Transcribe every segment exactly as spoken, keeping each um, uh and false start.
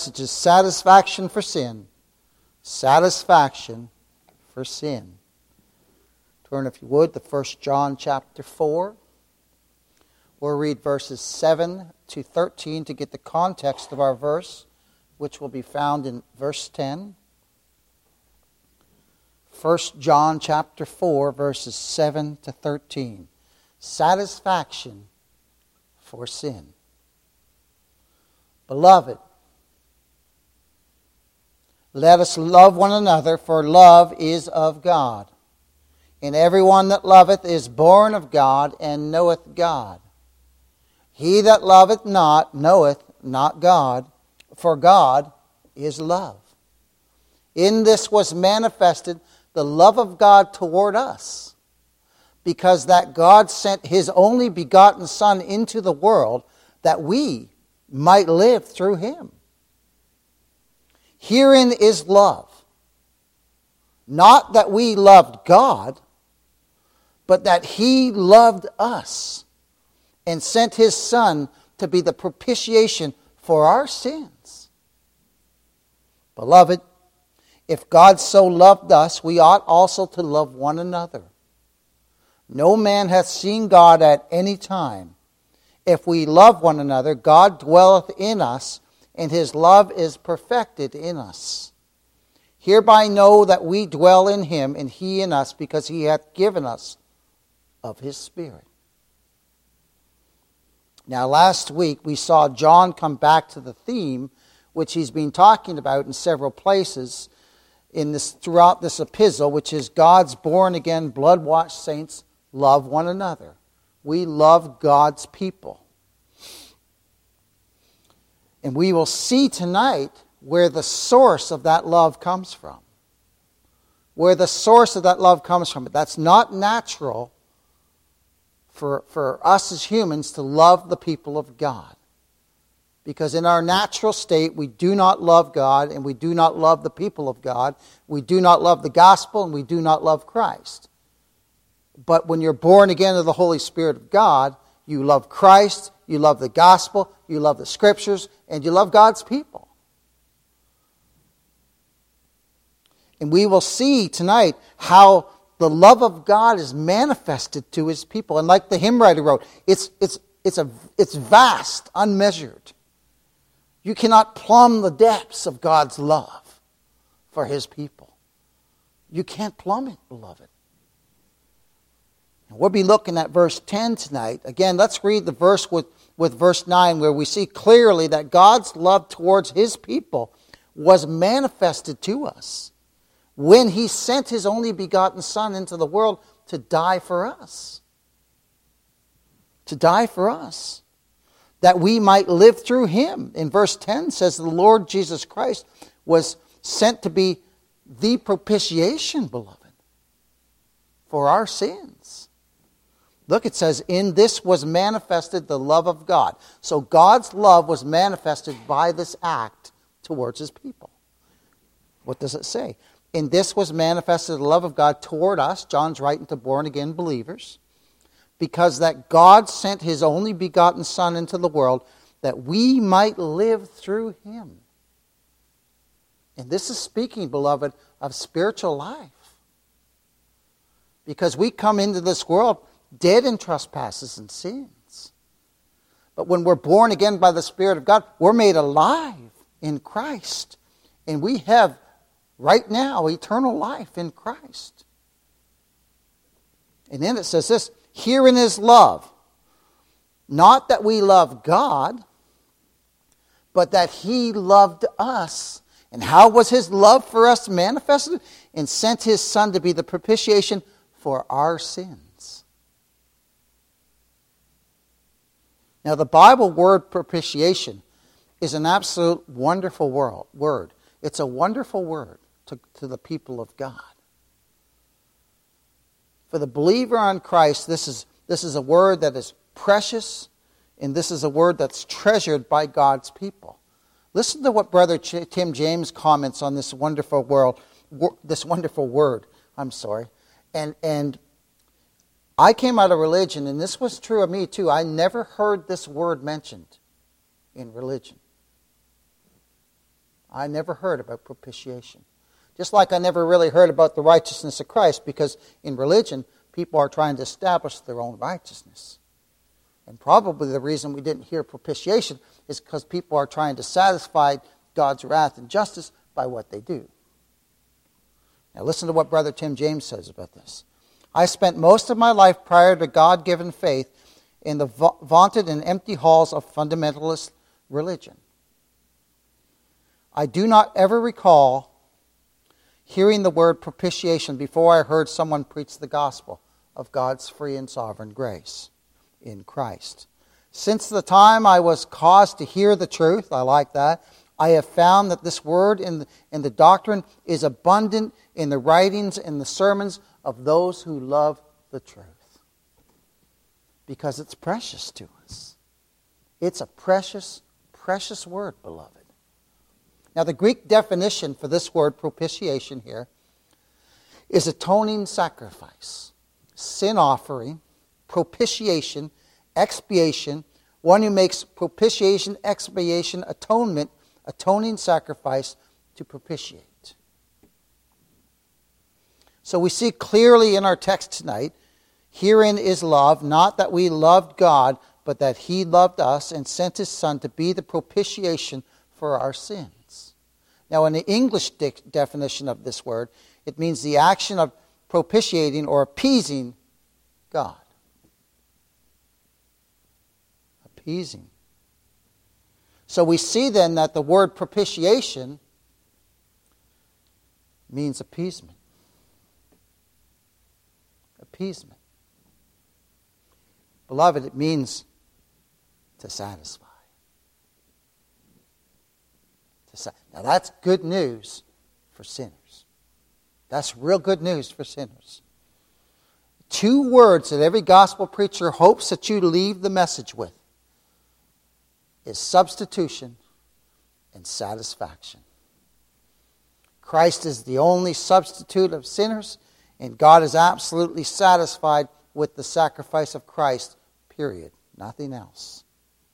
Message is satisfaction for sin. Satisfaction for sin. Turn, if you would, to First John chapter four. We'll read verses seven to thirteen to get the context of our verse, which will be found in verse ten. First John chapter four, verses seven to thirteen. Satisfaction for sin. Beloved, let us love one another, for love is of God. And everyone that loveth is born of God, and knoweth God. He that loveth not knoweth not God, for God is love. In this was manifested the love of God toward us, because that God sent His only begotten Son into the world, that we might live through Him. Herein is love. Not that we loved God, but that He loved us and sent His Son to be the propitiation for our sins. Beloved, if God so loved us, we ought also to love one another. No man hath seen God at any time. If we love one another, God dwelleth in us, and His love is perfected in us. Hereby know that we dwell in Him, and He in us, because He hath given us of His Spirit. Now, last week we saw John come back to the theme, which he's been talking about in several places in this throughout this epistle, which is God's born-again, blood-washed saints love one another. We love God's people. And we will see tonight where the source of that love comes from. Where the source of that love comes from. But that's not natural for, for us as humans to love the people of God. Because in our natural state, we do not love God, and we do not love the people of God. We do not love the gospel, and we do not love Christ. But when you're born again of the Holy Spirit of God, you love Christ, you love the gospel, you love the scriptures, and you love God's people. And we will see tonight how the love of God is manifested to His people. And like the hymn writer wrote, it's, it's, it's, a, it's vast, unmeasured. You cannot plumb the depths of God's love for His people. You can't plumb it, beloved. We'll be looking at verse ten tonight. Again, let's read the verse with, with verse nine, where we see clearly that God's love towards His people was manifested to us when He sent His only begotten Son into the world to die for us. To die for us. That we might live through Him. In verse ten says the Lord Jesus Christ was sent to be the propitiation, beloved, for our sins. Look, it says, in this was manifested the love of God. So God's love was manifested by this act towards His people. What does it say? In this was manifested the love of God toward us. John's writing to born-again believers. Because that God sent His only begotten Son into the world that we might live through Him. And this is speaking, beloved, of spiritual life. Because we come into this world dead in trespasses and sins. But when we're born again by the Spirit of God, we're made alive in Christ. And we have, right now, eternal life in Christ. And then it says this, herein is love. Not that we love God, but that He loved us. And how was His love for us manifested? And sent His Son to be the propitiation for our sins. Now, the Bible word propitiation is an absolute wonderful word. It's a wonderful word to, to the people of God. For the believer on Christ, this is, this is a word that is precious, and this is a word that's treasured by God's people. Listen to what Brother Ch- Tim James comments on this wonderful world, wor- this wonderful word. I'm sorry, and and. I came out of religion, and this was true of me too. I never heard this word mentioned in religion. I never heard about propitiation. Just like I never really heard about the righteousness of Christ, because in religion, people are trying to establish their own righteousness. And probably the reason we didn't hear propitiation is because people are trying to satisfy God's wrath and justice by what they do. Now listen to what Brother Tim James says about this. I spent most of my life prior to God-given faith in the va- vaunted and empty halls of fundamentalist religion. I do not ever recall hearing the word propitiation before I heard someone preach the gospel of God's free and sovereign grace in Christ. Since the time I was caused to hear the truth, I like that, I have found that this word in the, in the doctrine is abundant in the writings and the sermons of those who love the truth. Because it's precious to us. It's a precious, precious word, beloved. Now the Greek definition for this word propitiation here is atoning sacrifice, sin offering, propitiation, expiation, one who makes propitiation, expiation, atonement, atoning sacrifice to propitiate. So we see clearly in our text tonight, herein is love, not that we loved God, but that He loved us and sent His Son to be the propitiation for our sins. Now in the English de- definition of this word, it means the action of propitiating or appeasing God. Appeasing. So we see then that the word propitiation means appeasement. Appeasement. Beloved, it means to satisfy. To sa- now that's good news for sinners. That's real good news for sinners. Two words that every gospel preacher hopes that you leave the message with is substitution and satisfaction. Christ is the only substitute of sinners, and God is absolutely satisfied with the sacrifice of Christ, period. Nothing else.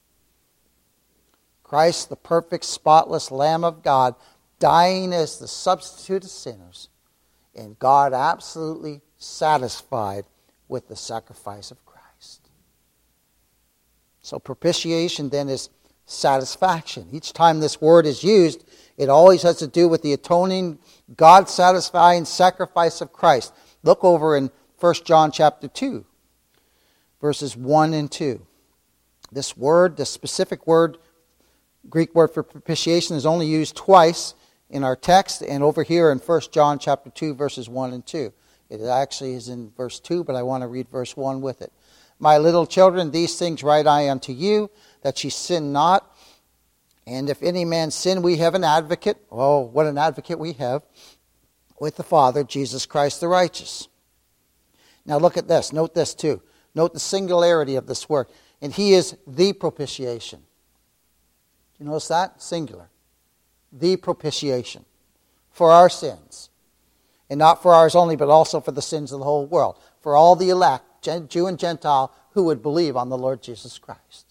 Christ, the perfect, spotless Lamb of God, dying as the substitute of sinners, and God absolutely satisfied with the sacrifice of Christ. So propitiation then is satisfaction. Each time this word is used, it always has to do with the atoning, God-satisfying sacrifice of Christ. Look over in First John chapter two, verses one and two. This word, this specific word, Greek word for propitiation, is only used twice in our text and over here in First John chapter two, verses one and two. It actually is in verse two, but I want to read verse one with it. My little children, these things write I unto you, that ye sin not. And if any man sin, we have an advocate. Oh, what an advocate we have with the Father, Jesus Christ the righteous. Now look at this. Note this too. Note the singularity of this word. And He is the propitiation. Do you notice that? Singular. The propitiation for our sins. And not for ours only, but also for the sins of the whole world. For all the elect, Jew and Gentile, who would believe on the Lord Jesus Christ.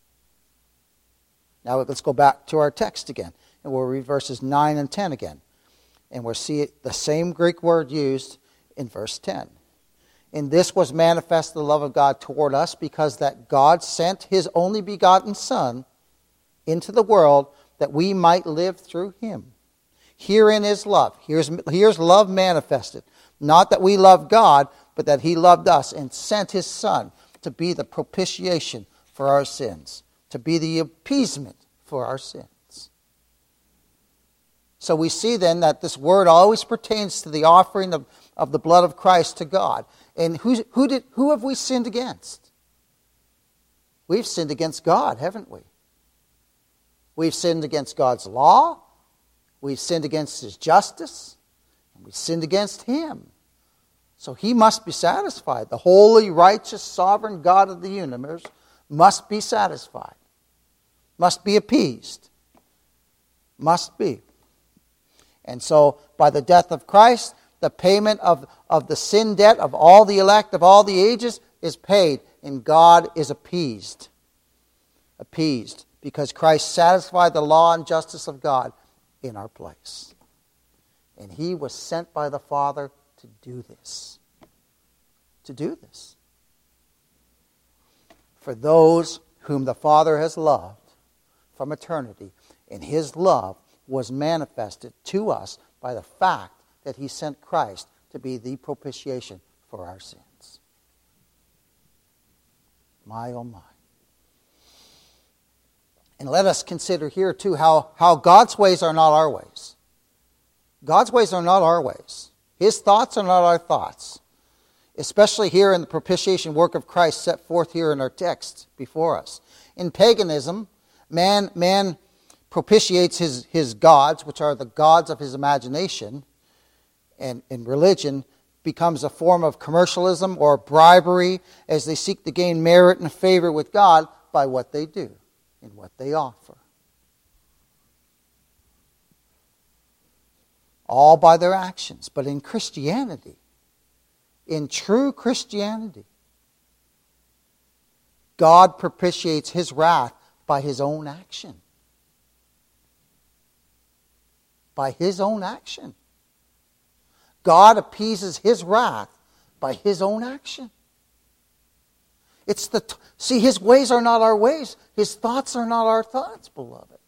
Now let's go back to our text again. And we'll read verses nine and ten again. And we'll see the same Greek word used in verse ten. In this was manifest the love of God toward us, because that God sent His only begotten Son into the world that we might live through Him. Herein is love. Here's, here's love manifested. Not that we love God, but that He loved us and sent His Son to be the propitiation for our sins, to be the appeasement for our sins. So we see then that this word always pertains to the offering of, of the blood of Christ to God. And who, who, did, who have we sinned against? We've sinned against God, haven't we? We've sinned against God's law. We've sinned against His justice. And we've sinned against Him. So He must be satisfied. The holy, righteous, sovereign God of the universe must be satisfied. Must be appeased. Must be. And so, by the death of Christ, the payment of, of the sin debt of all the elect of all the ages is paid, and God is appeased. Appeased. Because Christ satisfied the law and justice of God in our place. And he was sent by the Father to do this. To do this. For those whom the Father has loved from eternity, and his love was manifested to us by the fact that he sent Christ to be the propitiation for our sins. My, oh my. And let us consider here too how, how God's ways are not our ways. God's ways are not our ways. His thoughts are not our thoughts. Especially here in the propitiation work of Christ set forth here in our text before us. In paganism, man, man propitiates his, his gods, which are the gods of his imagination, and in religion becomes a form of commercialism or bribery as they seek to gain merit and favor with God by what they do and what they offer. All by their actions. But in Christianity, in true Christianity, God propitiates his wrath by his own action. By his own action. God appeases his wrath by his own action. It's the t- see, his ways are not our ways. His thoughts are not our thoughts, beloved.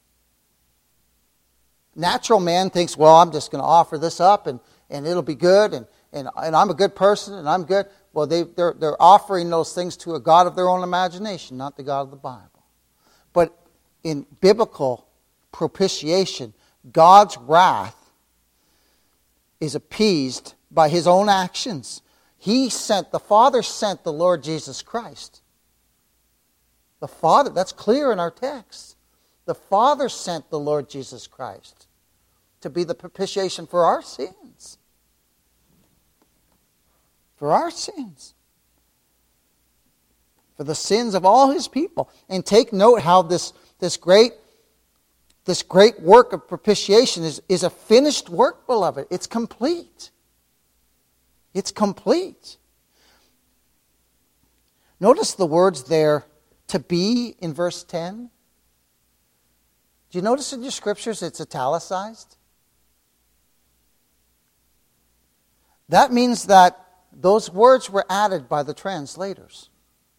Natural man thinks, well, I'm just going to offer this up and, and it'll be good and, and, and I'm a good person and I'm good. Well, they, they're, they're offering those things to a God of their own imagination, not the God of the Bible. But in biblical propitiation, God's wrath is appeased by his own actions. He sent, the Father sent the Lord Jesus Christ. The Father, that's clear in our text. The Father sent the Lord Jesus Christ to be the propitiation for our sins. For our sins. For the sins of all his people. And take note how this, this great This great work of propitiation is, is a finished work, beloved. It's complete. It's complete. Notice the words there, to be, in verse ten. Do you notice in your scriptures it's italicized? That means that those words were added by the translators.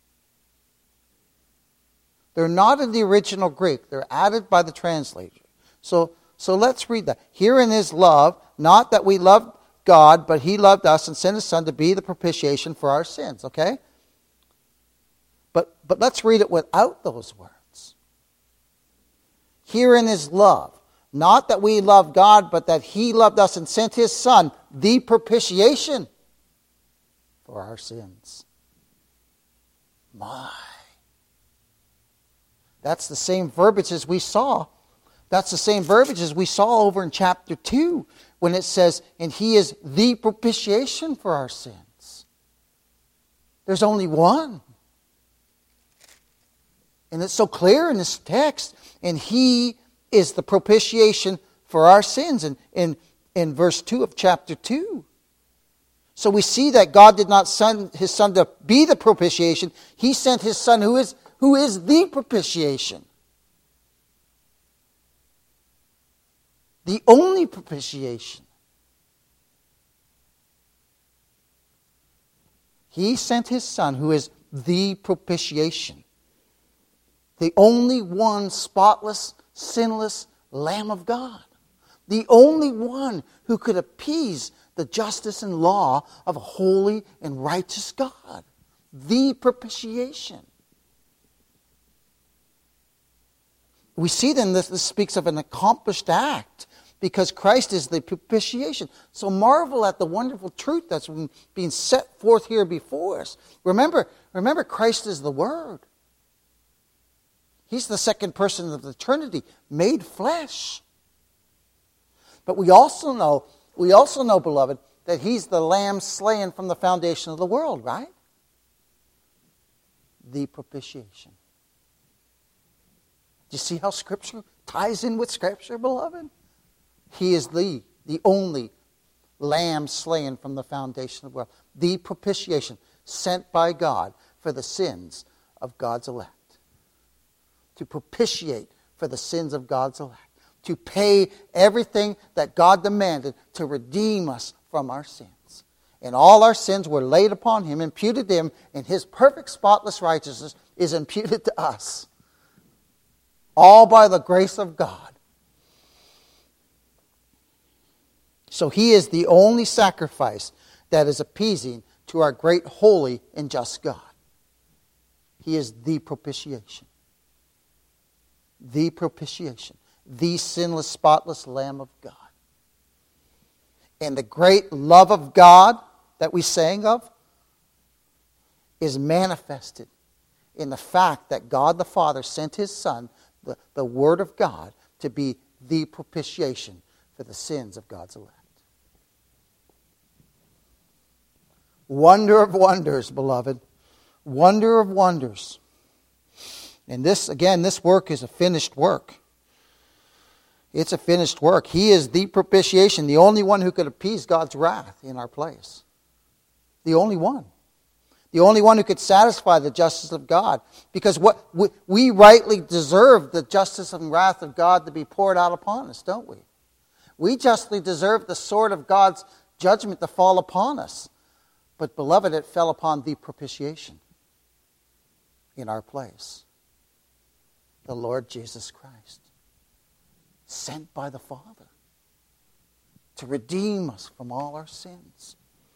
They're not in the original Greek. They're added by the translator. So, so let's read that. Herein is love, not that we loved God, but he loved us and sent his Son to be the propitiation for our sins. Okay? But, but let's read it without those words. Herein is love, not that we loved God, but that he loved us and sent his Son, the propitiation for our sins. My. That's the same verbiage as we saw. That's the same verbiage as we saw over in chapter two when it says, and he is the propitiation for our sins. There's only one. And it's so clear in this text. And he is the propitiation for our sins in, in, in verse two of chapter two. So we see that God did not send his Son to be the propitiation. He sent his Son who is Who is the propitiation? The only propitiation. He sent his Son who is the propitiation. The only one spotless, sinless Lamb of God. The only one who could appease the justice and law of a holy and righteous God. The propitiation. We see then this, this speaks of an accomplished act because Christ is the propitiation. So marvel at the wonderful truth that's being set forth here before us. Remember, remember Christ is the Word. He's the second person of the Trinity, made flesh. But we also know, we also know, beloved, that he's the Lamb slain from the foundation of the world, right? The propitiation. Do you see how Scripture ties in with Scripture, beloved? He is the, the only Lamb slain from the foundation of the world. The propitiation sent by God for the sins of God's elect. To propitiate for the sins of God's elect. to pay everything that God demanded to redeem us from our sins. And all our sins were laid upon him, imputed to him, and his perfect spotless righteousness is imputed to us. All by the grace of God. So he is the only sacrifice that is appeasing to our great, holy, and just God. He is the propitiation. The propitiation. The sinless, spotless Lamb of God. And the great love of God that we sang of is manifested in the fact that God the Father sent his Son, the, the Word of God, to be the propitiation for the sins of God's elect. Wonder of wonders, beloved. Wonder of wonders. And this, again, this work is a finished work. It's a finished work. He is the propitiation, the only one who could appease God's wrath in our place. The only one. The only one who could satisfy the justice of God. Because what we, we rightly deserve the justice and wrath of God to be poured out upon us, don't we? We justly deserve the sword of God's judgment to fall upon us. But, beloved, it fell upon the propitiation in our place. The Lord Jesus Christ, sent by the Father to redeem us from all our sins.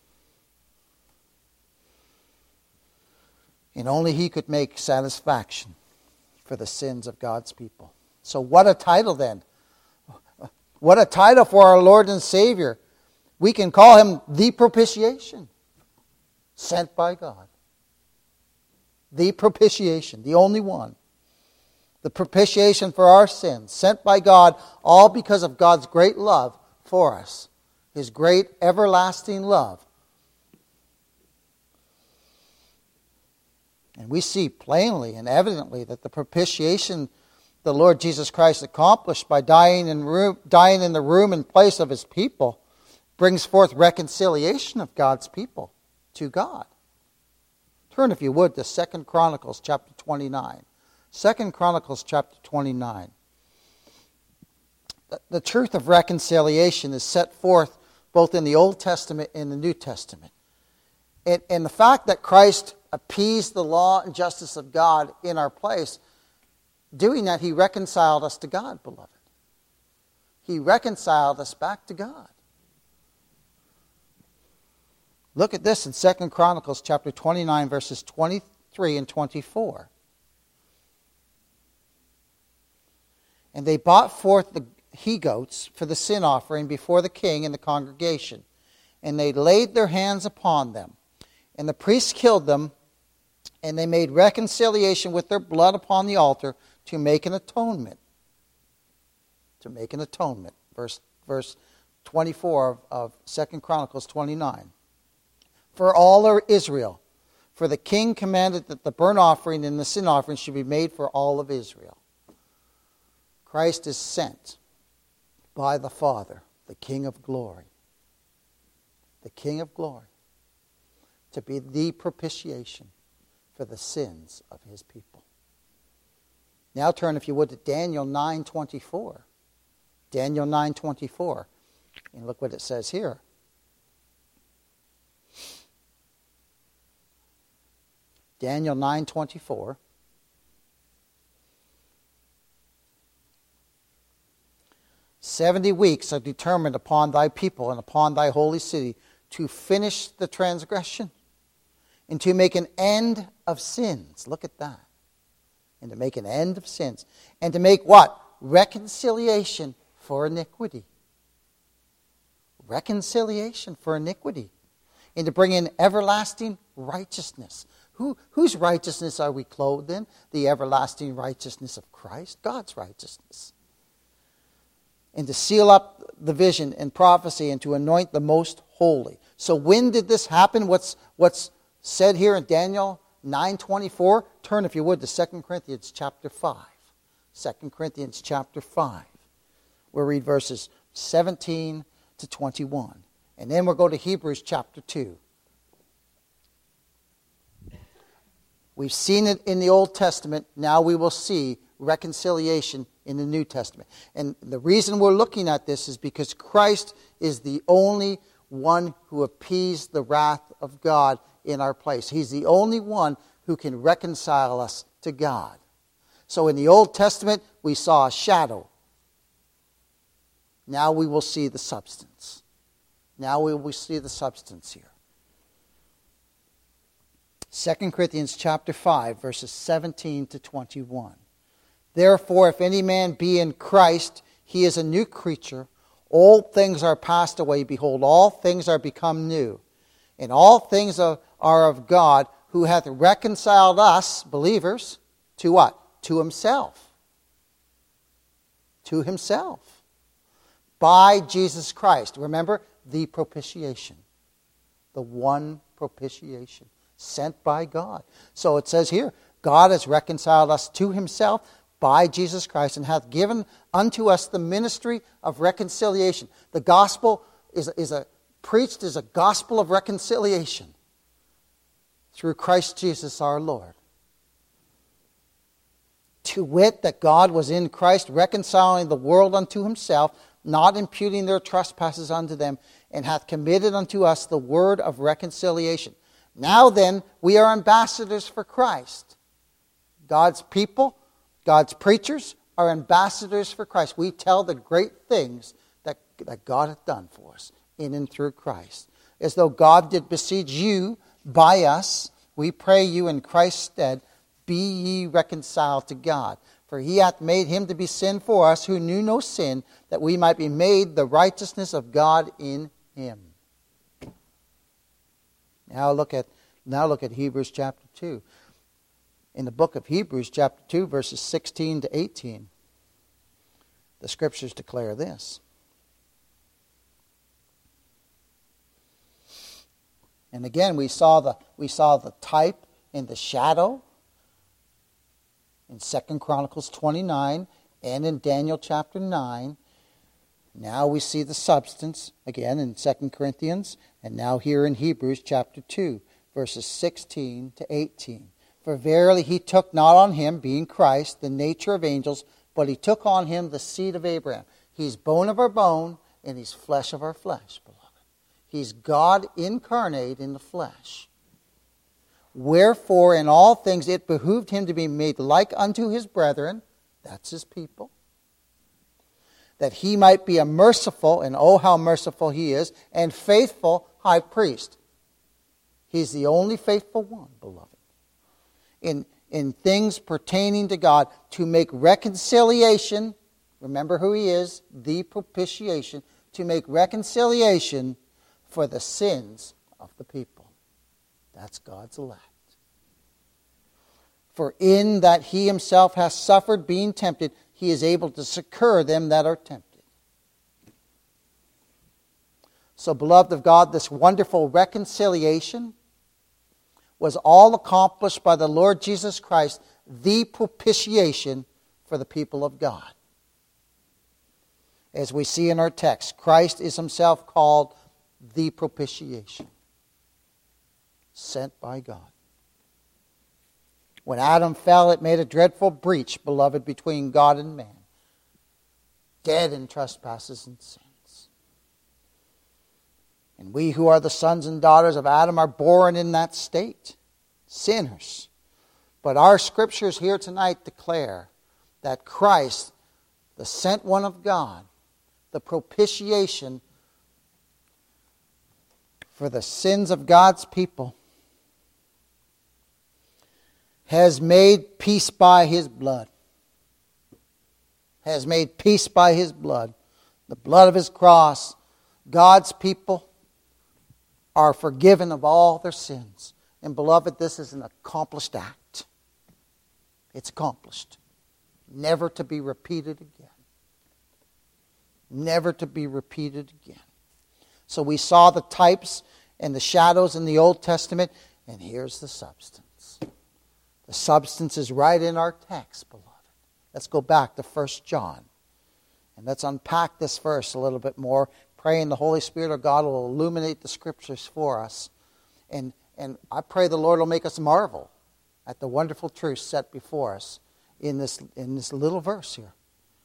And only he could make satisfaction for the sins of God's people. So what a title then. What a title for our Lord and Savior. We can call him the propitiation. Sent by God. The propitiation, the only one. The propitiation for our sins, sent by God, all because of God's great love for us. His great everlasting love. And we see plainly and evidently that the propitiation the Lord Jesus Christ accomplished by dying in, room, dying in the room and place of his people brings forth reconciliation of God's people to God. Turn, if you would, to Second Chronicles chapter twenty-nine. Second Chronicles chapter twenty-nine. The, the truth of reconciliation is set forth both in the Old Testament and the New Testament. And, and the fact that Christ appeased the law and justice of God in our place, doing that, he reconciled us to God, beloved. He reconciled us back to God. Look at this in Second Chronicles chapter twenty-nine, verses twenty-three and twenty-four. And they brought forth the he-goats for the sin offering before the king and the congregation. And they laid their hands upon them. And the priests killed them, and they made reconciliation with their blood upon the altar to make an atonement. To make an atonement. Verse, verse twenty-four of, of Second Chronicles twenty-nine. For all Israel. For the king commanded that the burnt offering and the sin offering should be made for all of Israel. Christ is sent by the Father, the King of glory. The King of glory. To be the propitiation for the sins of his people. Now turn, if you would, to Daniel nine twenty-four. Daniel nine twenty-four. And look what it says here. Daniel nine twenty-four. Seventy weeks are determined upon thy people and upon thy holy city to finish the transgression and to make an end of sins. Look at that. And to make an end of sins. And to make what? Reconciliation for iniquity. Reconciliation for iniquity. And to bring in everlasting righteousness. Who, whose righteousness are we clothed in? The everlasting righteousness of Christ. God's righteousness. And to seal up the vision and prophecy and to anoint the most holy. So when did this happen? What's, what's said here in Daniel nine twenty-four? Turn, if you would, to Second Corinthians chapter five. Second Corinthians chapter five. We'll read verses seventeen to twenty-one. And then we'll go to Hebrews chapter two. We've seen it in the Old Testament. Now we will see reconciliation in the New Testament. And the reason we're looking at this is because Christ is the only one who appeased the wrath of God in our place. He's the only one who can reconcile us to God. So in the Old Testament, we saw a shadow. Now we will see the substance. Now we will see the substance here. Second Corinthians chapter five, verses seventeen to twenty-one. Therefore, if any man be in Christ, he is a new creature. Old things are passed away. Behold, all things are become new. And all things are of God, who hath reconciled us, believers, to what? To himself. To himself. By Jesus Christ. Remember, the propitiation. The one propitiation. Sent by God. So it says here, God has reconciled us to himself by Jesus Christ, and hath given unto us the ministry of reconciliation. The gospel is, is a preached as a gospel of reconciliation through Christ Jesus our Lord. To wit, that God was in Christ reconciling the world unto himself, not imputing their trespasses unto them, and hath committed unto us the word of reconciliation. Now then, we are ambassadors for Christ. God's people, God's preachers are ambassadors for Christ. We tell the great things that, that God hath done for us in and through Christ. As though God did beseech you by us, we pray you in Christ's stead, be ye reconciled to God. For he hath made him to be sin for us who knew no sin, that we might be made the righteousness of God in him. Now look at, now look at Hebrews chapter two. In the book of Hebrews chapter two, verses sixteen to eighteen, the scriptures declare this. And again, we saw the we saw the type in the shadow in Second Chronicles twenty-nine and in Daniel chapter nine. Now we see the substance again in Second Corinthians, and now here in Hebrews chapter two, verses sixteen to eighteen. For verily he took not on him, being Christ, the nature of angels, but he took on him the seed of Abraham. He's bone of our bone, and he's flesh of our flesh, beloved. He's God incarnate in the flesh. Wherefore in all things it behooved him to be made like unto his brethren, that's his people, that he might be a merciful, and oh how merciful he is, and faithful high priest. He's the only faithful one, beloved. In, in things pertaining to God, to make reconciliation, remember who he is, the propitiation, to make reconciliation for the sins of the people. That's God's elect. For in that he himself hath suffered being tempted, he is able to succor them that are tempted. So, beloved of God, this wonderful reconciliation was all accomplished by the Lord Jesus Christ, the propitiation for the people of God. As we see in our text, Christ is himself called the propitiation, sent by God. When Adam fell, it made a dreadful breach, beloved, between God and man, dead in trespasses and sins. And we who are the sons and daughters of Adam are born in that state, sinners. But our scriptures here tonight declare that Christ, the sent one of God, the propitiation for the sins of God's people, has made peace by his blood. Has made peace by his blood. The blood of his cross. God's people are forgiven of all their sins. And beloved, this is an accomplished act. It's accomplished. Never to be repeated again. Never to be repeated again. So we saw the types and the shadows in the Old Testament, and here's the substance. The substance is right in our text, beloved. Let's go back to First John. And let's unpack this verse a little bit more, praying the Holy Spirit of God will illuminate the scriptures for us. And, and I pray the Lord will make us marvel at the wonderful truth set before us in this, in this little verse here.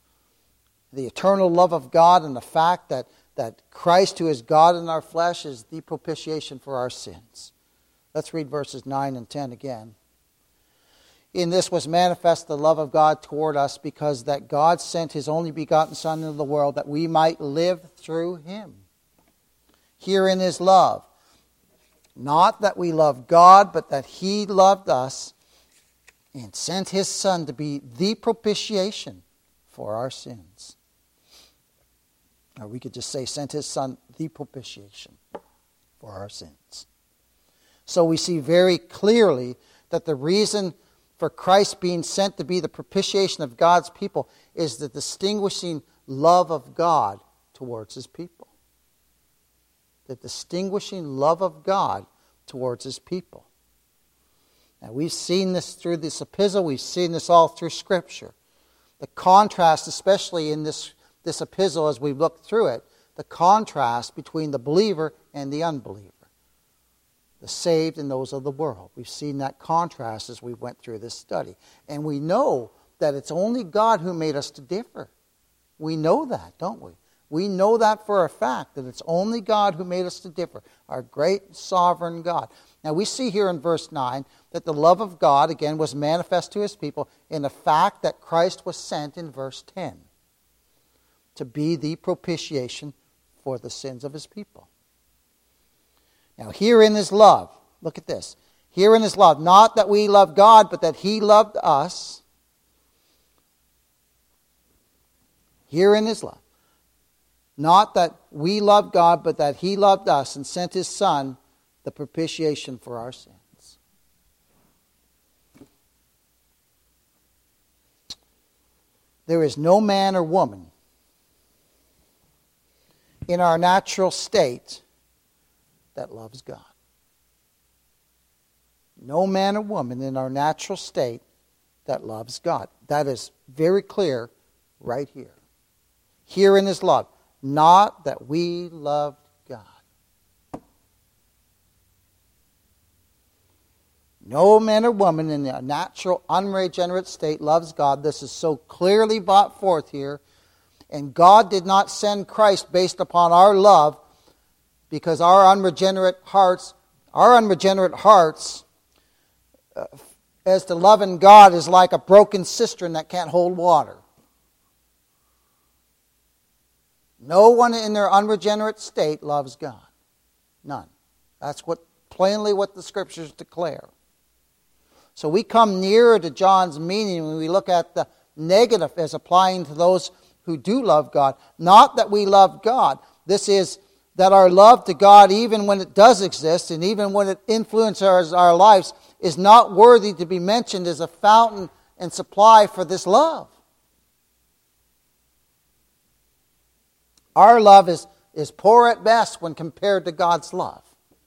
The eternal love of God and the fact that, that Christ, who is God in our flesh, is the propitiation for our sins. Let's read verses nine and ten again. In this was manifest the love of God toward us, because that God sent his only begotten Son into the world, that we might live through him. Herein is love. Not that we love God, but that he loved us and sent his Son to be the propitiation for our sins. Or we could just say, sent his Son the propitiation for our sins. So we see very clearly that the reason for Christ being sent to be the propitiation of God's people is the distinguishing love of God towards his people. The distinguishing love of God towards his people. Now, we've seen this through this epistle. We've seen this all through Scripture. The contrast, especially in this, this epistle as we've looked through it, the contrast between the believer and the unbeliever. The saved and those of the world. We've seen that contrast as we went through this study. And we know that it's only God who made us to differ. We know that, don't we? We know that for a fact, that it's only God who made us to differ, our great sovereign God. Now we see here in verse nine that the love of God, again, was manifest to his people in the fact that Christ was sent in verse ten to be the propitiation for the sins of his people. Now herein is love. Look at this. Herein is love. Not that we love God, but that he loved us. Herein is love. Not that we love God, but that he loved us and sent his Son, the propitiation for our sins. There is no man or woman in our natural state that loves God. No man or woman in our natural state that loves God. That is very clear right here. Herein is love. Not that we loved God. No man or woman in a natural, unregenerate state loves God. This is so clearly brought forth here. And God did not send Christ based upon our love, because our unregenerate hearts, our unregenerate hearts, uh, as to loving God is like a broken cistern that can't hold water. No one in their unregenerate state loves God. None. That's what plainly what the Scriptures declare. So we come nearer to John's meaning when we look at the negative as applying to those who do love God. Not that we love God. This is that our love to God, even when it does exist and even when it influences our lives, is not worthy to be mentioned as a fountain and supply for this love. Our love is, is poor at best when compared to God's love.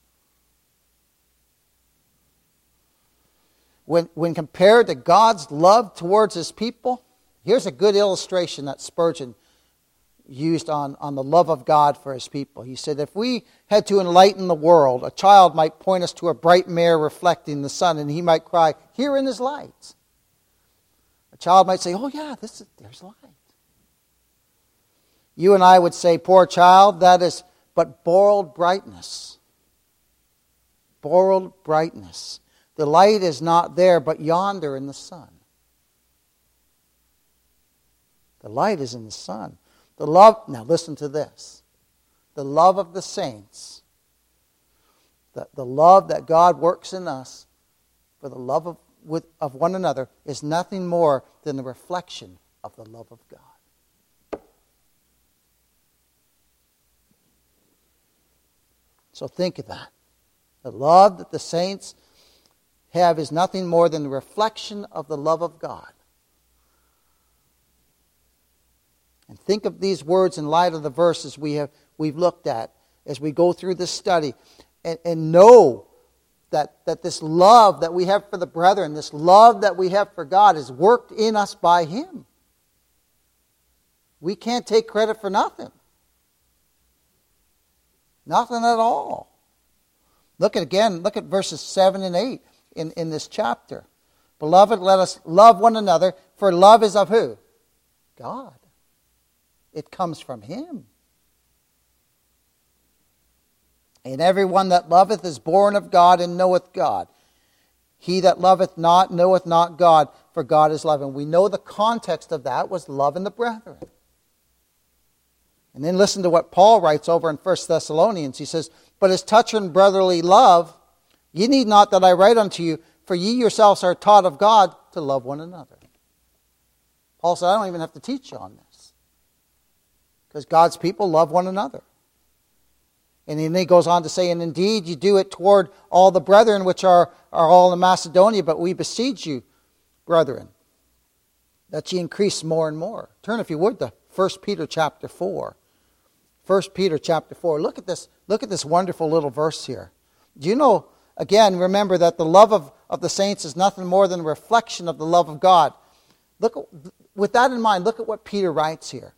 When, when compared to God's love towards his people, here's a good illustration that Spurgeon used on, on the love of God for his people. He said, if we had to enlighten the world, a child might point us to a bright mirror reflecting the sun, and he might cry, herein is light. A child might say, oh yeah, this is, there's light. You and I would say, poor child, that is but borrowed brightness. Borrowed brightness. The light is not there, but yonder in the sun. The light is in the sun. The love, now listen to this. The love of the saints, the, the love that God works in us for the love of, with, of one another is nothing more than the reflection of the love of God. So think of that. The love that the saints have is nothing more than the reflection of the love of God. And think of these words in light of the verses we have, we've looked at as we go through this study. And, and know that, that this love that we have for the brethren, this love that we have for God is worked in us by him. We can't take credit for nothing. Nothing at all. Look at again, look at verses seven and eight in, in this chapter. Beloved, let us love one another, for love is of who? God. It comes from Him. And everyone that loveth is born of God and knoweth God. He that loveth not knoweth not God, for God is love. And we know the context of that was love in the brethren. And then listen to what Paul writes over in First Thessalonians. He says, but as touching brotherly love, ye need not that I write unto you, for ye yourselves are taught of God to love one another. Paul said, I don't even have to teach you on this. Because God's people love one another. And then he goes on to say, and indeed you do it toward all the brethren which are, are all in Macedonia, but we beseech you, brethren, that ye increase more and more. Turn, if you would, to First Peter chapter four. First Peter chapter four. Look at this, look at this wonderful little verse here. Do you know, again, remember that the love of, of the saints is nothing more than a reflection of the love of God. Look at, with that in mind, look at what Peter writes here.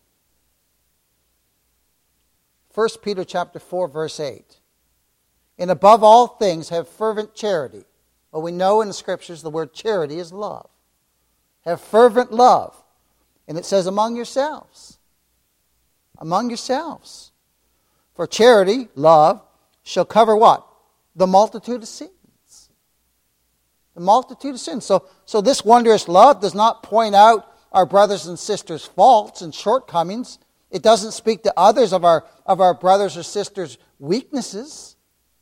First Peter chapter four, verse eight. And above all things have fervent charity. Well, we know in the Scriptures the word charity is love. Have fervent love. And it says among yourselves. Among yourselves. For charity, love, shall cover what? The multitude of sins. The multitude of sins. So, so this wondrous love does not point out our brothers and sisters' faults and shortcomings. It doesn't speak to others of our, of our brothers or sisters' weaknesses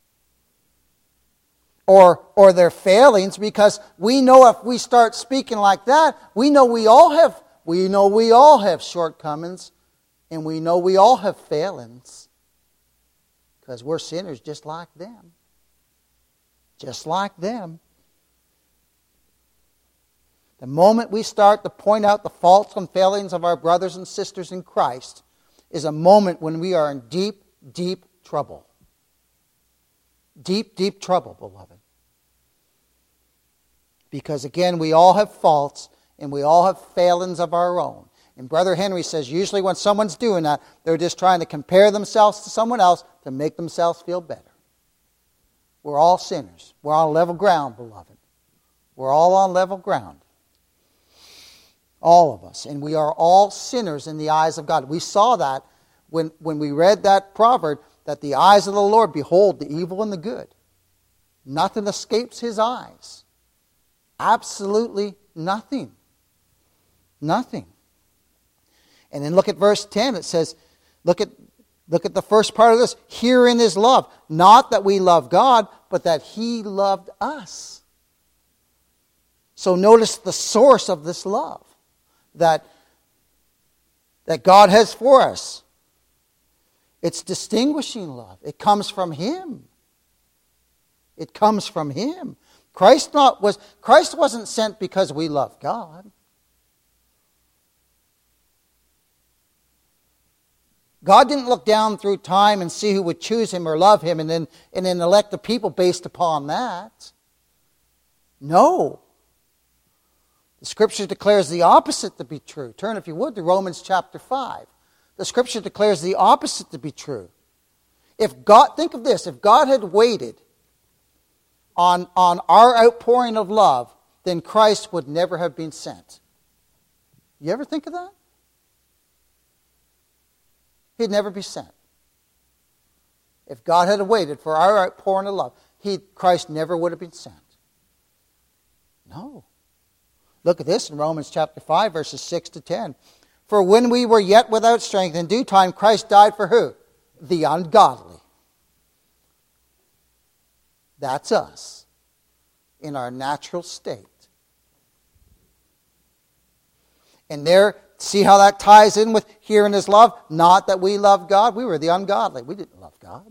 or, or their failings, because we know if we start speaking like that, we know we all have we know we all have shortcomings, and we know we all have failings, because we're sinners just like them. Just like them. The moment we start to point out the faults and failings of our brothers and sisters in Christ is a moment when we are in deep, deep trouble. Deep, deep trouble, beloved. Because again, we all have faults and we all have failings of our own. And Brother Henry says usually when someone's doing that, they're just trying to compare themselves to someone else to make themselves feel better. We're all sinners. We're on level ground, beloved. We're all on level ground. All of us. And we are all sinners in the eyes of God. We saw that when, when we read that proverb, that the eyes of the Lord behold the evil and the good. Nothing escapes His eyes. Absolutely nothing. Nothing. And then look at verse ten. It says, look at, look at the first part of this. Herein is love. Not that we love God, but that He loved us. So notice the source of this love that, that God has for us. It's distinguishing love. It comes from Him. It comes from Him. Christ not was Christ wasn't sent because we love God. God didn't look down through time and see who would choose Him or love Him and then, and then elect the people based upon that. No. The Scripture declares the opposite to be true. Turn, if you would, to Romans chapter five. The Scripture declares the opposite to be true. If God, think of this, if God had waited on, on our outpouring of love, then Christ would never have been sent. You ever think of that? He'd never be sent. If God had waited for our outpouring of love, he, Christ never would have been sent. No. Look at this in Romans chapter five, verses six to ten. For when we were yet without strength, in due time Christ died for who? The ungodly. That's us in our natural state. And there, see how that ties in with here in His love? Not that we love God. We were the ungodly. We didn't love God.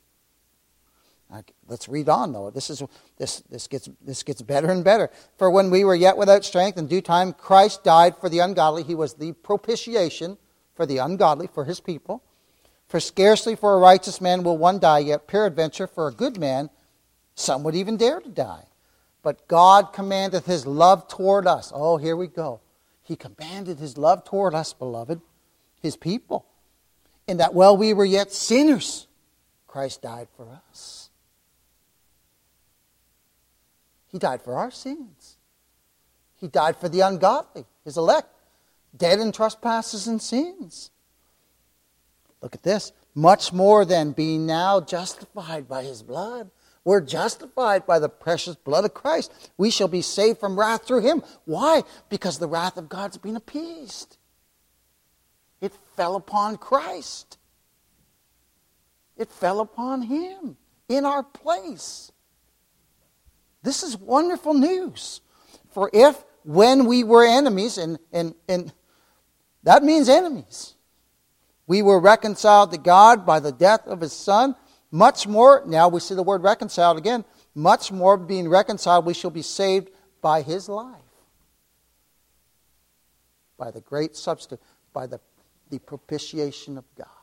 Let's read on, though. This is this this gets this gets better and better. For when we were yet without strength, in due time Christ died for the ungodly. He was the propitiation for the ungodly, for His people. For scarcely for a righteous man will one die, yet peradventure for a good man some would even dare to die. But God commandeth His love toward us. Oh, here we go. He commanded His love toward us, beloved, His people. In that while we were yet sinners, Christ died for us. He died for our sins. He died for the ungodly, His elect, dead in trespasses and sins. Look at this. Much more than being now justified by his blood. We're justified by the precious blood of Christ. We shall be saved from wrath through him. Why? Because the wrath of God's been appeased. It fell upon Christ. It fell upon him in our place. This is wonderful news. For if when we were enemies, and, and, and that means enemies, we were reconciled to God by the death of his Son, much more, now we see the word reconciled again, much more being reconciled, we shall be saved by his life. By the great substitute, by the, the propitiation of God.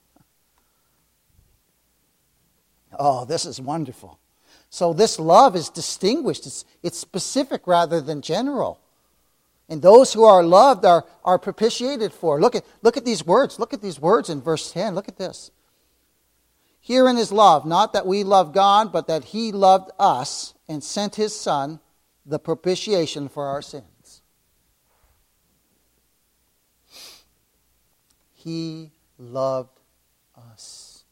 Oh, this is wonderful. So this love is distinguished. It's, it's specific rather than general. And those who are loved are, are propitiated for. Look at, look at these words. Look at these words in verse ten. Look at this. Herein is love, not that we love God, but that he loved us and sent his Son, the propitiation for our sins. He loved us.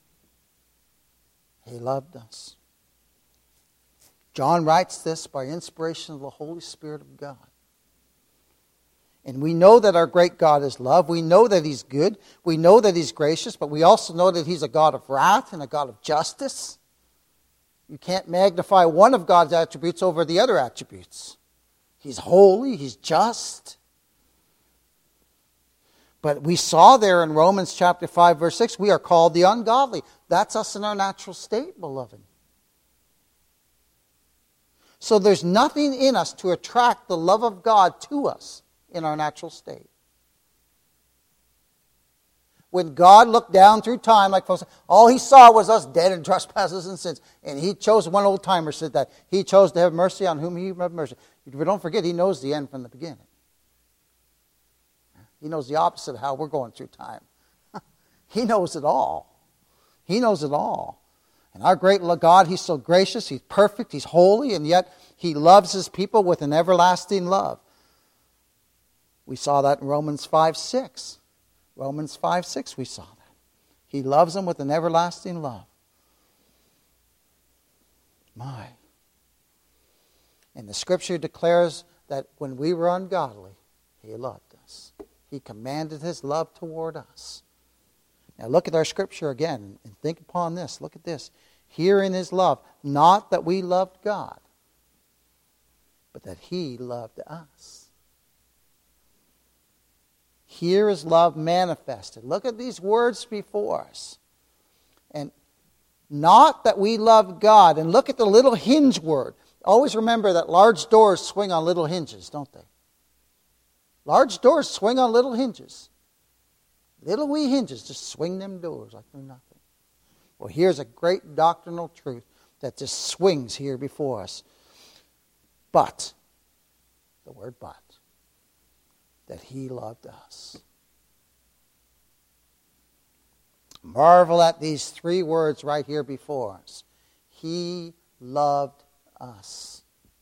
He loved us. John writes this by inspiration of the Holy Spirit of God. And we know that our great God is love. We know that he's good. We know that he's gracious. But we also know that he's a God of wrath and a God of justice. You can't magnify one of God's attributes over the other attributes. He's holy. He's just. But we saw there in Romans chapter five, verse six, we are called the ungodly. That's us in our natural state, beloved. So there's nothing in us to attract the love of God to us in our natural state. When God looked down through time, like folks, all he saw was us dead in trespasses and sins. And he chose, one old timer said that, he chose to have mercy on whom he have mercy. But don't forget, he knows the end from the beginning. He knows the opposite of how we're going through time. He knows it all. He knows it all. And our great God, he's so gracious, he's perfect, he's holy, and yet he loves his people with an everlasting love. We saw that in Romans five six. Romans five six we saw that. He loves them with an everlasting love. My. And the Scripture declares that when we were ungodly, he loved us. He commanded his love toward us. Now look at our Scripture again and think upon this. Look at this. Herein is love, not that we loved God, but that he loved us. Here is love manifested. Look at these words before us. And not that we love God. And look at the little hinge word. Always remember that large doors swing on little hinges, don't they? Large doors swing on little hinges. Little wee hinges, just swing them doors like they're nothing. Well, here's a great doctrinal truth that just swings here before us. But, the word but, that he loved us. Marvel at these three words right here before us. He loved us.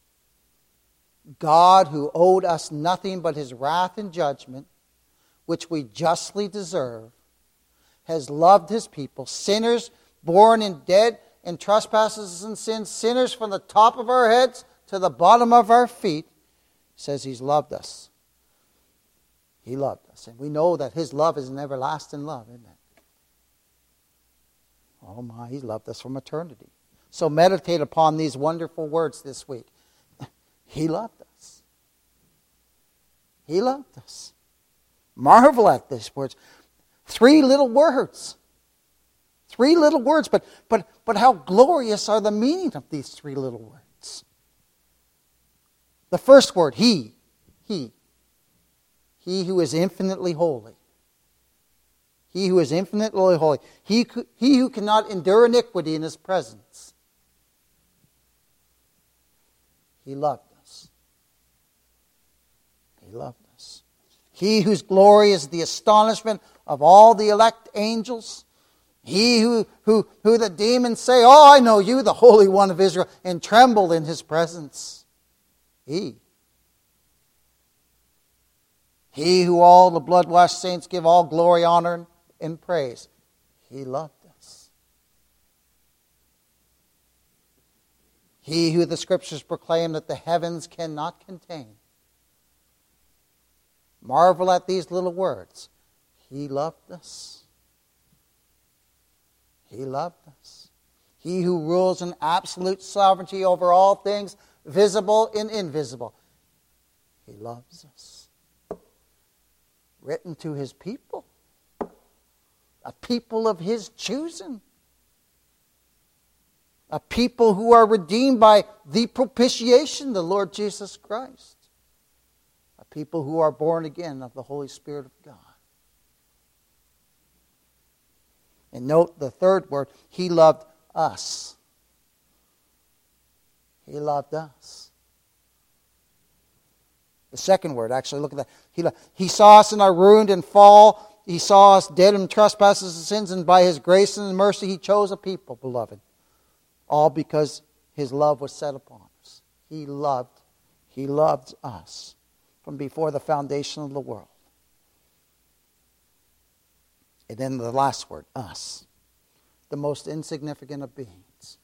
God, who owed us nothing but his wrath and judgment, which we justly deserve, has loved his people, sinners born and dead in trespasses and sins, sinners from the top of our heads to the bottom of our feet, says he's loved us. He loved us. And we know that his love is an everlasting love, isn't it? Oh my, he loved us from eternity. So meditate upon these wonderful words this week. He loved us. He loved us. Marvel at these words. Three little words. Three little words, but but but how glorious are the meaning of these three little words. The first word, he. He. He who is infinitely holy. He who is infinitely holy. He, he who cannot endure iniquity in his presence. He loved us. He loved us. He whose glory is the astonishment of all the elect angels. He who, who, who the demons say, "Oh, I know you, the Holy One of Israel," and tremble in his presence. He. He who all the blood-washed saints give all glory, honor, and in praise. He loved us. He who the Scriptures proclaim that the heavens cannot contain. Marvel at these little words. He loved us. He loved us. He who rules in absolute sovereignty over all things, visible and invisible. He loves us. Written to His people. A people of His choosing. A people who are redeemed by the propitiation, the Lord Jesus Christ. A people who are born again of the Holy Spirit of God. And note the third word, He loved us. He loved us. The second word, actually, look at that. He, lo- he saw us in our ruined and fall. He saw us dead in trespasses and sins, and by His grace and mercy He chose a people, beloved. All because His love was set upon us. He loved, He loved us from before the foundation of the world. And then the last word, us. The most insignificant of beings.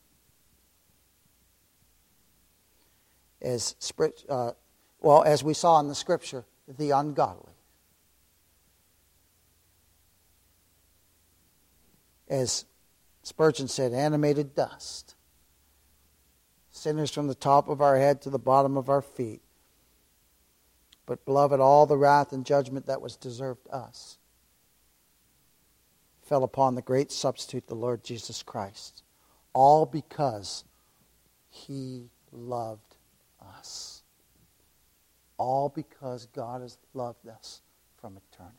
As, uh, well, as we saw in the Scripture, the ungodly. As Spurgeon said, animated dust. Sinners from the top of our head to the bottom of our feet. But, beloved, all the wrath and judgment that was deserved us fell upon the great substitute, the Lord Jesus Christ. All because He loved us. All because God has loved us from eternity.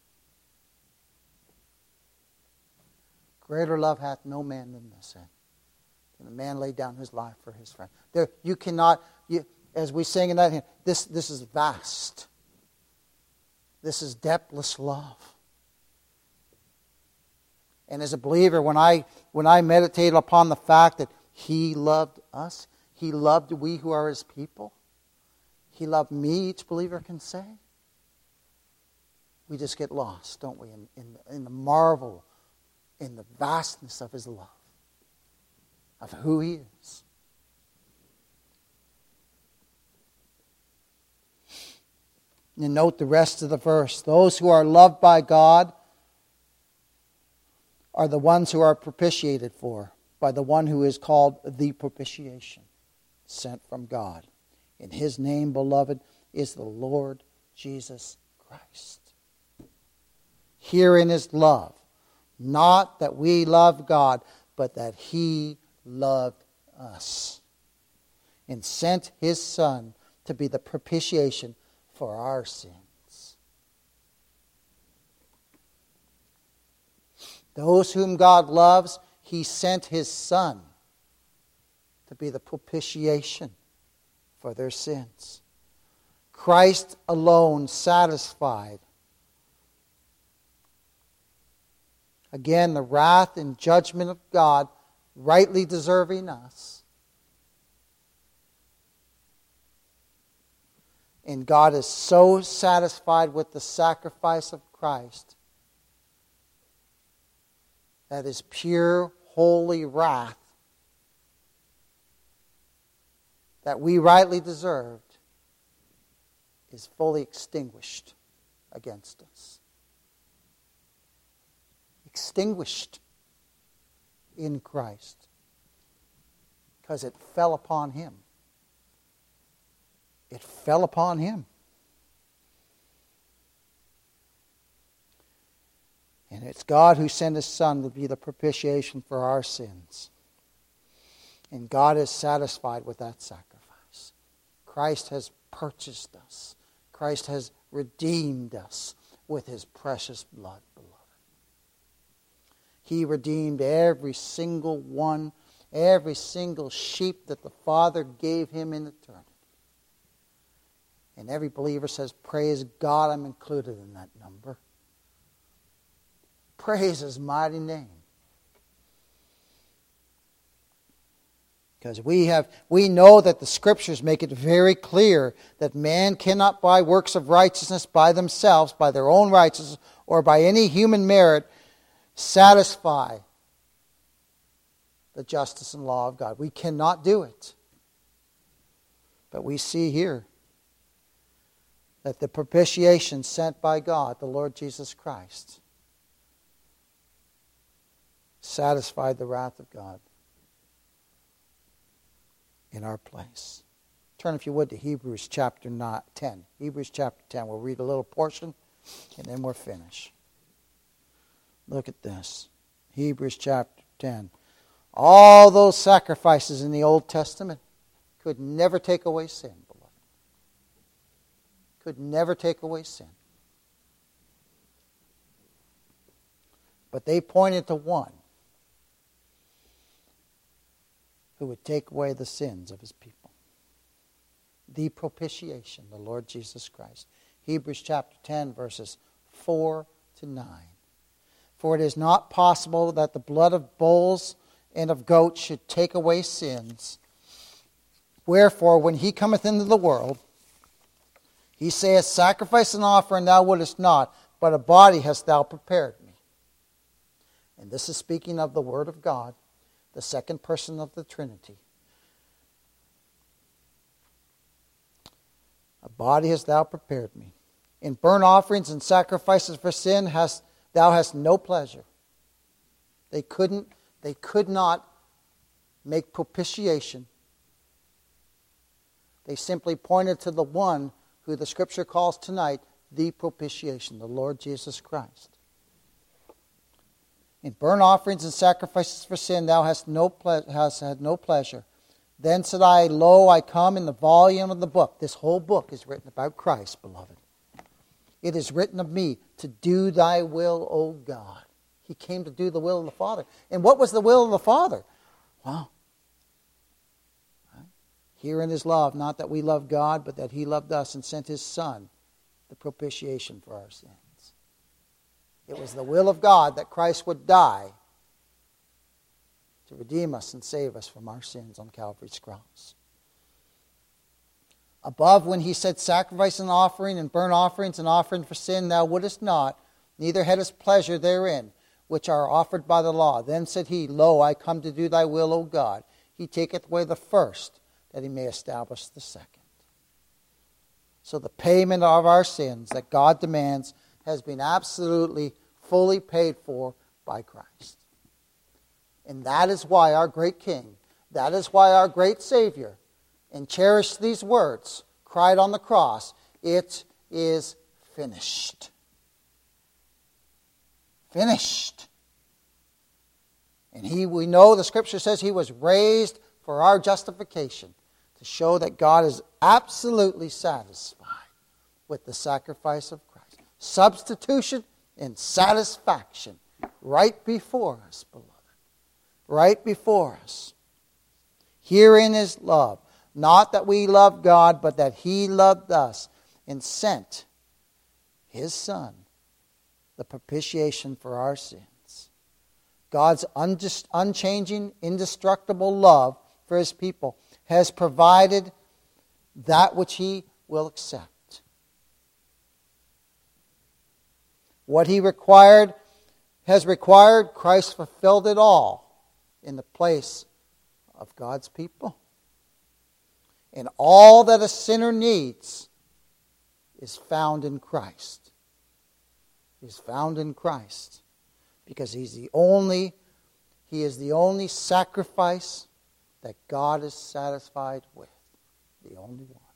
Greater love hath no man than this, and the man laid down his life for his friend. There, you cannot, you, as we sing in that hymn, this, this is vast. This is depthless love. And as a believer, when I when I meditate upon the fact that He loved us, He loved we who are His people, He loved me, each believer can say, we just get lost, don't we, in, in, in the marvel, in the vastness of His love, of who He is. And note the rest of the verse. Those who are loved by God are the ones who are propitiated for by the one who is called the propitiation, sent from God. In His name, beloved, is the Lord Jesus Christ. Herein is love. Not that we love God, but that He loved us and sent His Son to be the propitiation for our sins. Those whom God loves, He sent His Son to be the propitiation for their sins. Christ alone satisfied. Again, the wrath and judgment of God, rightly deserving us. And God is so satisfied with the sacrifice of Christ that His pure, holy wrath that we rightly deserved is fully extinguished against us. Extinguished in Christ. Because it fell upon Him. It fell upon Him. And it's God who sent His Son to be the propitiation for our sins. And God is satisfied with that sacrifice. Christ has purchased us. Christ has redeemed us with His precious blood, beloved. He redeemed every single one, every single sheep that the Father gave Him in eternity. And every believer says, praise God, I'm included in that number. Praise His mighty name. Because we have, we know that the Scriptures make it very clear that man cannot by works of righteousness by themselves, by their own righteousness, or by any human merit, satisfy the justice and law of God. We cannot do it. But we see here that the propitiation sent by God, the Lord Jesus Christ, satisfied the wrath of God in our place. Turn, if you would, to Hebrews chapter ten. Hebrews chapter ten. We'll read a little portion, and then we're finished. Look at this. Hebrews chapter ten. All those sacrifices in the Old Testament could never take away sin, beloved. Could never take away sin. But they pointed to one who would take away the sins of his people. The propitiation, the Lord Jesus Christ. Hebrews chapter ten, verses four to nine. For it is not possible that the blood of bulls and of goats should take away sins. Wherefore, when he cometh into the world, he saith, Sacrifice and offering thou wouldest not, but a body hast thou prepared me. And this is speaking of the Word of God, the second person of the Trinity. A body hast thou prepared me. In burnt offerings and sacrifices for sin hast thou hast no pleasure. They couldn't, they could not make propitiation. They simply pointed to the one who the Scripture calls tonight the propitiation, the Lord Jesus Christ. In burnt offerings and sacrifices for sin thou hast no ple- hast had no pleasure. Then said I, Lo, I come in the volume of the book. This whole book is written about Christ, beloved. It is written of me to do thy will, O God. He came to do the will of the Father. And what was the will of the Father? Well, herein is love, not that we love God, but that he loved us and sent his Son, the propitiation for our sins. It was the will of God that Christ would die to redeem us and save us from our sins on Calvary's cross. Above, when he said, Sacrifice and offering and burnt offerings and offering for sin thou wouldest not, neither hadst pleasure therein, which are offered by the law. Then said he, Lo, I come to do thy will, O God. He taketh away the first, that he may establish the second. So the payment of our sins that God demands has been absolutely, fully paid for by Christ. And that is why our great King, that is why our great Savior, and cherished these words, cried on the cross, It is finished. Finished. And he, we know the Scripture says he was raised for our justification, to show that God is absolutely satisfied with the sacrifice of Christ. Substitution and satisfaction right before us, beloved. Right before us. Herein is love. Not that we love God, but that he loved us and sent his Son, the propitiation for our sins. God's unchanging, indestructible love for his people has provided that which he will accept. What he required has required, Christ fulfilled it all in the place of God's people. And all that a sinner needs is found in Christ. Is found in Christ. Because he's the only, he is the only sacrifice that God is satisfied with. The only one.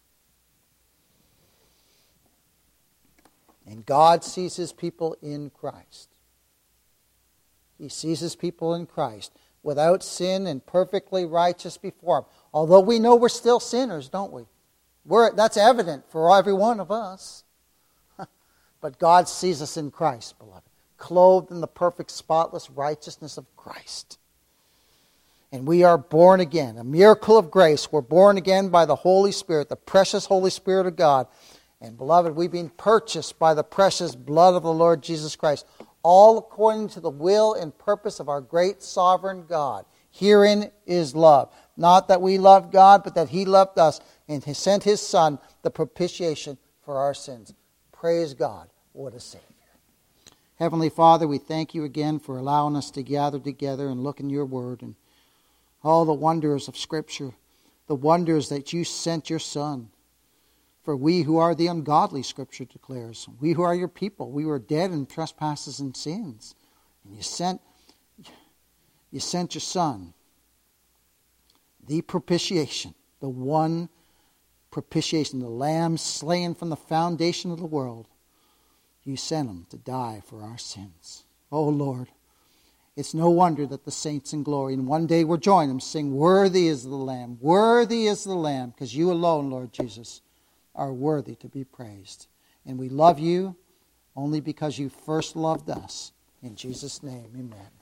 And God sees his people in Christ. He sees his people in Christ, without sin and perfectly righteous before him. Although we know we're still sinners, don't we? We're, that's evident for every one of us. But God sees us in Christ, beloved, clothed in the perfect, spotless righteousness of Christ. And we are born again, a miracle of grace. We're born again by the Holy Spirit, the precious Holy Spirit of God. And beloved, we've been purchased by the precious blood of the Lord Jesus Christ, all according to the will and purpose of our great sovereign God. Herein is love. Not that we loved God, but that he loved us and he sent his Son, the propitiation for our sins. Praise God. What a Savior. Heavenly Father, we thank you again for allowing us to gather together and look in your word and all the wonders of Scripture, the wonders that you sent your Son. For we who are the ungodly, Scripture declares, we who are your people, we were dead in trespasses and sins. And you sent, you sent your Son, the propitiation, the one propitiation, the Lamb slain from the foundation of the world. You sent him to die for our sins. Oh Lord, it's no wonder that the saints in glory, and one day we'll join them, sing, worthy is the Lamb, worthy is the Lamb, because you alone, Lord Jesus, are worthy to be praised. And we love you only because you first loved us. In Jesus' name, amen.